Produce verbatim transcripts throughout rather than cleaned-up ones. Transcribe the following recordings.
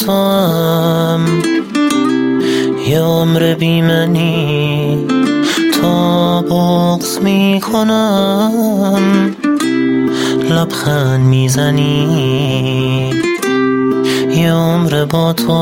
تو هم یه عمر بی منی، تا بغض میکنم لبخند میزنی. یه عمر با تو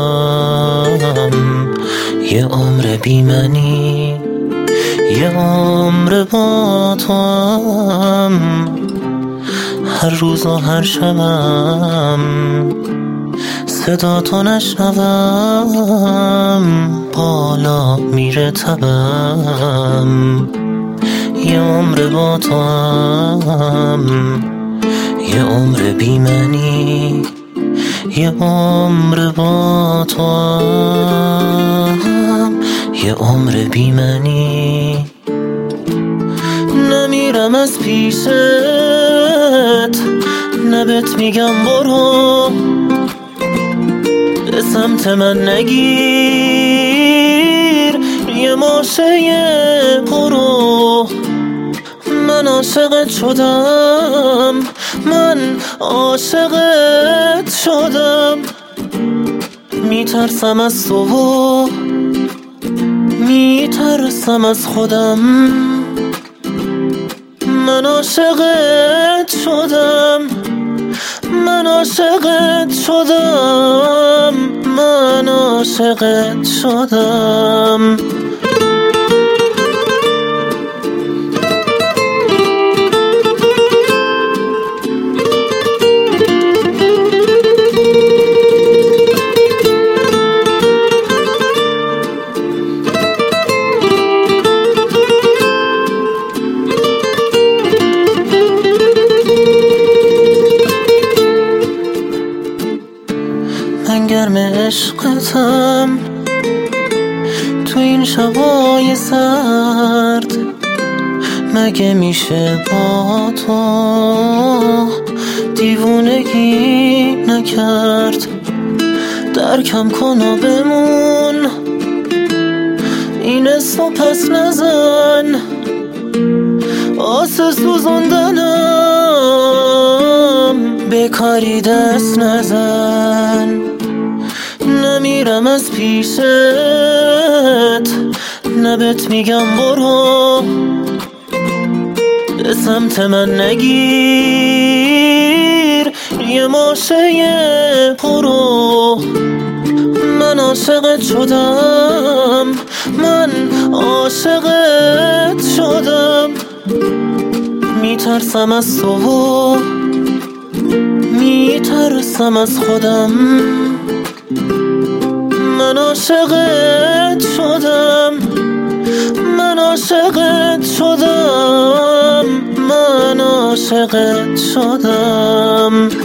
هم یه عمر بی منی، یه عمر با تو هم هر روز و هر شبم صدا تو نشنوم بالا میره تبم. یه عمر با تو هم یه عمر بی منی، یه عمر با تو هم یه عمر بی منی. نمیرم از پیشت، نبت میگم برو، به سمت من نگیر یه ماشه برو. من عاشقت شدم، من عاشقت شدم، میترسم از تو و میترسم از خودم. من عاشقت شدم، من عاشقت شدم، من عاشقت شدم. من گرم عشقتم تو این شبای سرد، مگه میشه با تو دیوونگی نکرد؟ درکم کن و بمون، این اسمو پس نزن، آسه سوزوندنم بکاری دست نزن. نمیرم از پیشت، نبت میگم برو، به سمت من نگیر یه ماشه برو. من عاشقت شدم، من عاشقت شدم، میترسم از تو و میترسم از خودم. من عاشقت شدم، من عاشقت شدم، من عاشقت شدم.